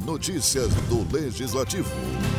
Notícias do Legislativo.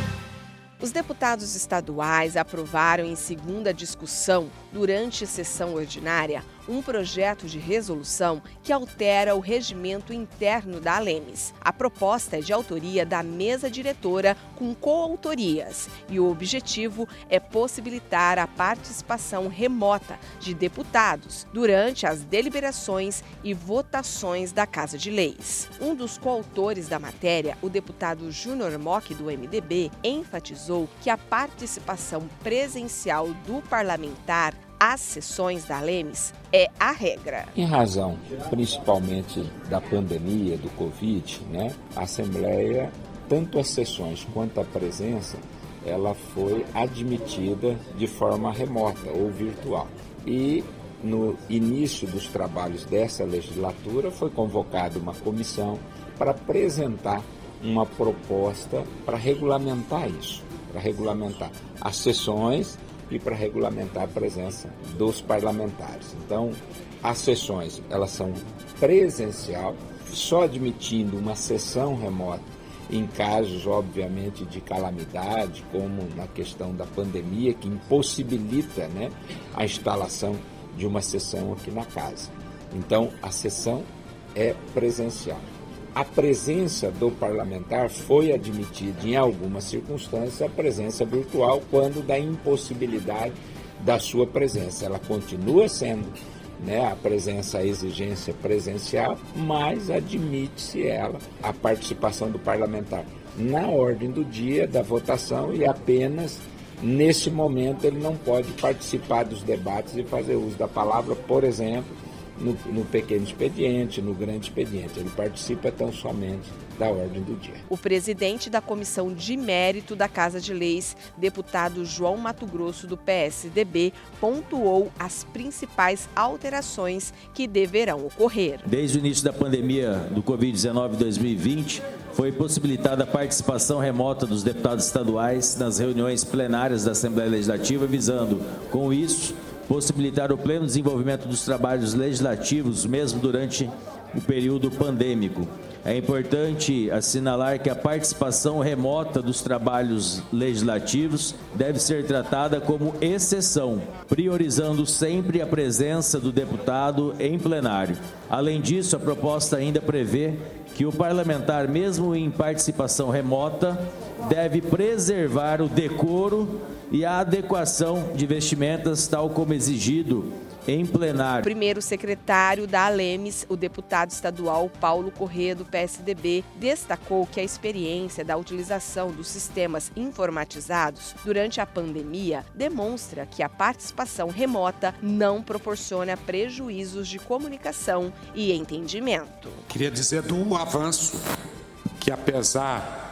Os deputados estaduais aprovaram em segunda discussão, durante sessão ordinária, um projeto de resolução que altera o regimento interno da Alemes. A proposta é de autoria da mesa diretora com coautorias e o objetivo é possibilitar a participação remota de deputados durante as deliberações e votações da Casa de Leis. Um dos coautores da matéria, o deputado Júnior Mock, do MDB, enfatizou que a participação presencial do parlamentar às sessões da Alemes é a regra. Em razão, principalmente, da pandemia, do Covid, a Assembleia, tanto as sessões quanto a presença, ela foi admitida de forma remota ou virtual. E no início dos trabalhos dessa legislatura foi convocada uma comissão para apresentar uma proposta para regulamentar isso, para regulamentar as sessões e para regulamentar a presença dos parlamentares. Então, as sessões, elas são presencial, só admitindo uma sessão remota em casos, obviamente, de calamidade, como na questão da pandemia, que impossibilita a instalação de uma sessão aqui na casa. Então, a sessão é presencial. A presença do parlamentar foi admitida, em algumas circunstâncias, a presença virtual, quando da impossibilidade da sua presença. Ela continua sendo a presença, a exigência presencial, mas admite-se a participação do parlamentar na ordem do dia da votação e apenas nesse momento ele não pode participar dos debates e fazer uso da palavra, por exemplo, no pequeno expediente, no grande expediente. Ele participa tão somente da ordem do dia. O presidente da Comissão de Mérito da Casa de Leis, deputado João Mato Grosso, do PSDB, pontuou as principais alterações que deverão ocorrer. Desde o início da pandemia do Covid-19 em 2020, foi possibilitada a participação remota dos deputados estaduais nas reuniões plenárias da Assembleia Legislativa, visando, com isso, possibilitar o pleno desenvolvimento dos trabalhos legislativos, mesmo durante o período pandêmico. É importante assinalar que a participação remota dos trabalhos legislativos deve ser tratada como exceção, priorizando sempre a presença do deputado em plenário. Além disso, a proposta ainda prevê que o parlamentar, mesmo em participação remota, deve preservar o decoro e a adequação de vestimentas, tal como exigido em plenário. O primeiro secretário da Alemes, o deputado estadual Paulo Corrêa, do PSDB, destacou que a experiência da utilização dos sistemas informatizados durante a pandemia demonstra que a participação remota não proporciona prejuízos de comunicação e entendimento. Queria dizer do avanço que, apesar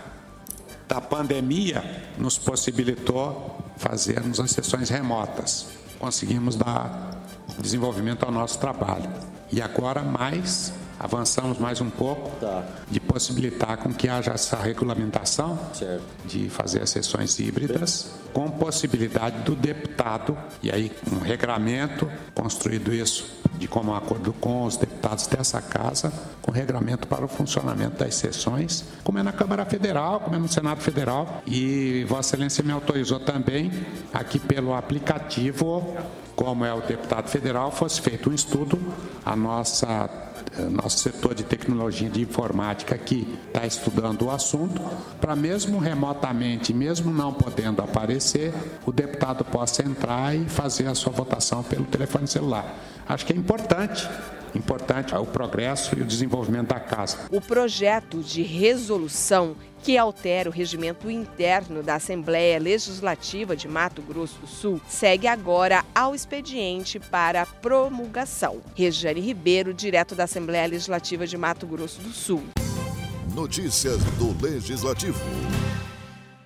da pandemia, nos possibilitou fazermos as sessões remotas. Conseguimos dar desenvolvimento ao nosso trabalho. E agora avançamos mais um pouco de possibilitar com que haja essa regulamentação de fazer as sessões híbridas, com possibilidade do deputado, e aí um regramento, construído isso de comum acordo com os deputados dessa casa, com regramento para o funcionamento das sessões, como é na Câmara Federal, como é no Senado Federal, e Vossa Excelência me autorizou também, aqui pelo aplicativo, como é o deputado federal, fosse feito um estudo, nosso setor de tecnologia de informática aqui está estudando o assunto, para mesmo remotamente, mesmo não podendo aparecer, o deputado possa entrar e fazer a sua votação pelo telefone celular. Acho que é importante o progresso e o desenvolvimento da casa. O projeto de resolução que altera o regimento interno da Assembleia Legislativa de Mato Grosso do Sul segue agora ao expediente para promulgação. Regiane Ribeiro, direto da Assembleia Legislativa de Mato Grosso do Sul. Notícias do Legislativo.